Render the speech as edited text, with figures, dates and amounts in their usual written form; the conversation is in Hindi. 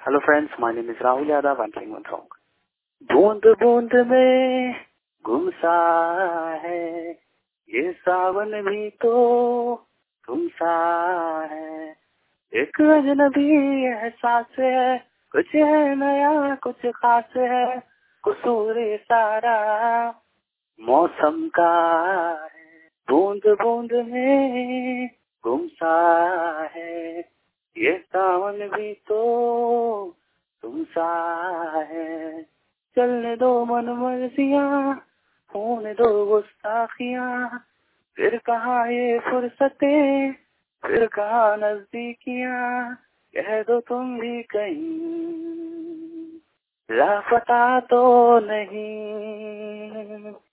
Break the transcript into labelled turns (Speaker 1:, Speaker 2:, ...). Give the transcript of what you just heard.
Speaker 1: Hello friends, my name is Rahul Yadav. I'm playing one song. बूंद बूंद में गुमसा है ये सावन भी तो तुमसा है। एक अजनबी एहसास है, कुछ है नया कुछ खास है। कसूर ये सारा मौसम का है। बूंद बूंद में गुमसा है ये सावन भी तो तुमसा है। चलने दो मन मर्जियाँ, होने दो गुस्ताखियाँ। फिर कहाँ ये फुर्सतें, फिर कहाँ नजदीकियाँ। कह दो तुम भी कहीं लापता तो नहीं।